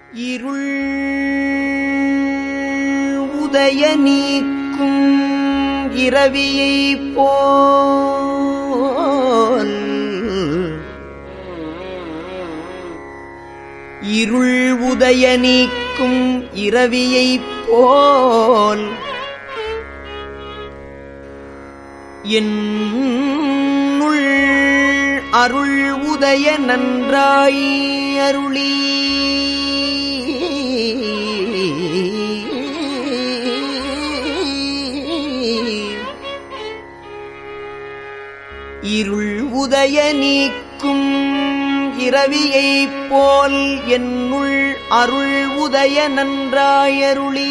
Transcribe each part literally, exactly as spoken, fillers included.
இருள் உதய நீக்கும் இரவியைப் போல் இருள் உதய நீக்கும் இரவியைப் போல் என்னுள் அருள் உதய நன்றாய் அருளி இருள் உதய நீக்கும் இரவியைப் போல் என்னுள் அருள் உதய நன்றாய் அருளி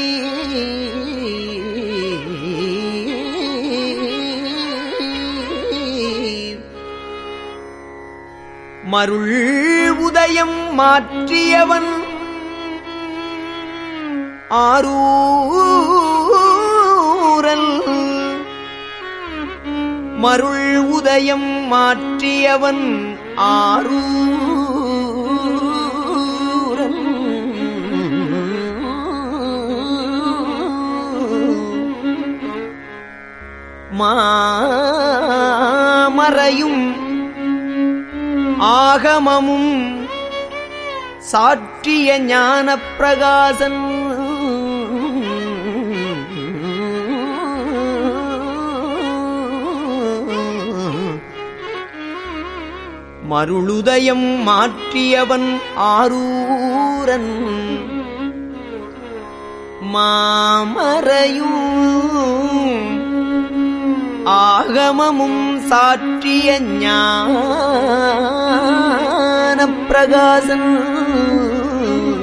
மருள் உதயம் மாற்றியவன் ஆரூரல் மருள் உதயம் மாற்றியவன் ஆரூரல் மாமறையும் ஆகமமும் சாற்றிய ஞானப் பிரகாசன் மருளுதயம் மாற்றியவன் ஆரூரன் மாமறையும் ஆகமமும் சாற்றிய ஞானப் பிரகாசன்